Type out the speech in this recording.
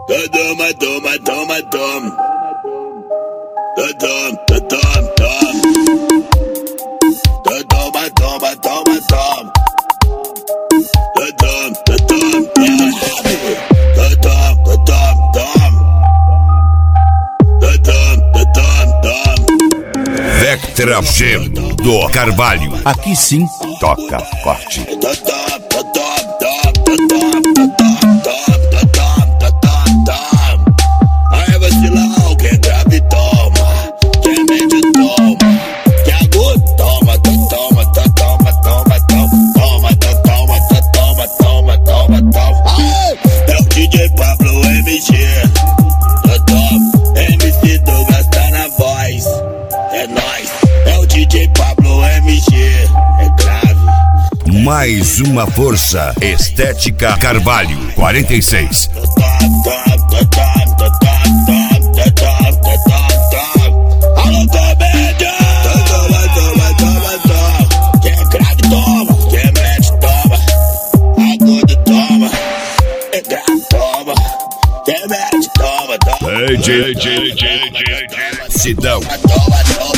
Toma, toma, toma, toma. Toma, toma, toma. Toma, toma, toma, toma. Vectra G do Carvalho. Aqui sim toca forte. Aí vacilão, quem grava e toma, quem mente toma, quem agudo toma, toma, toma, toma, toma, toma, toma, toma, toma, toma. É o DJ Pablo MG, MC Douglas tá na voz, é nóis. É o DJ Pablo MG, é grave. Mais uma força, Estética Carvalho 46. Alô, comédia! Toma, toma, toma. Quem é grave toma, quem mete toma, agudo toma, é grave toma, quem mete toma, toma. DJ Sidão. Toma, toma.